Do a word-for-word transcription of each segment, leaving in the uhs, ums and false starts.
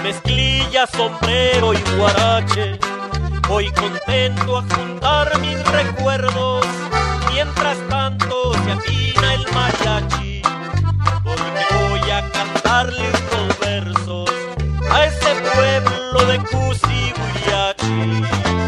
mezclilla, sombrero y guarache, voy contento a juntar mis recuerdos, mientras tanto se afina el mariachi, porque voy a cantarle unos versos a ese pueblo de Cusihuiriachi.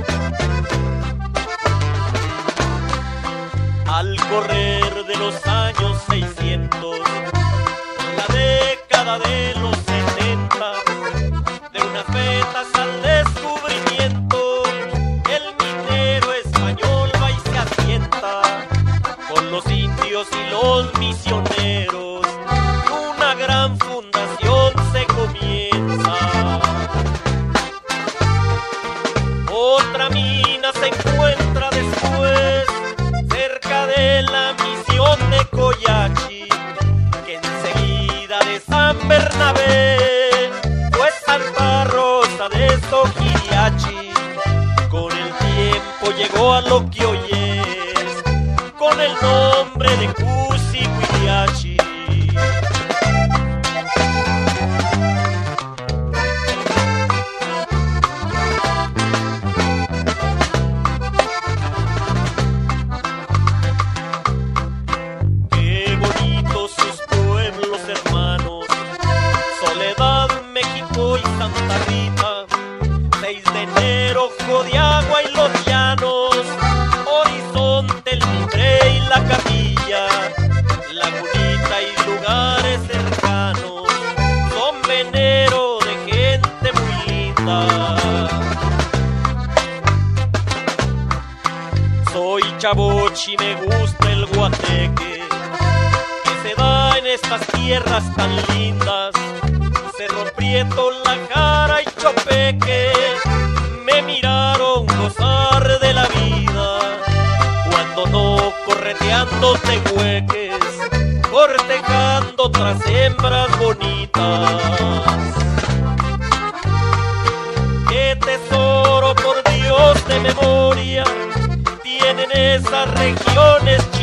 Al correr de los años seiscientos, por la década de los setenta, de unas vetas al descubrimiento, el minero español va y se asienta, con los indios y los misioneros, una gran fundación se comienza. Otra mina se encuentra después, cerca de la misión de Coyachi, que enseguida de San Bernabé fue Santa Rosa de Soquiriachi. Con el tiempo llegó a lo que hoy es, con el nombre de Cusihuiriachi. Santa Rita, seis de enero, Ojo de Agua y los llanos, Horizonte, el Mitre y la Capilla, Lagunita y lugares cercanos, son venero de gente muy linda. Soy chavochi, me gusta el guateque, que se da en estas tierras tan lindas. Cerro Prieto, La Jara y Chopeque me miraron gozar de la vida, cuando no correteando tehueques, cortejando otras hembras bonitas. Qué tesoro, por Dios, de memoria tienen esas regiones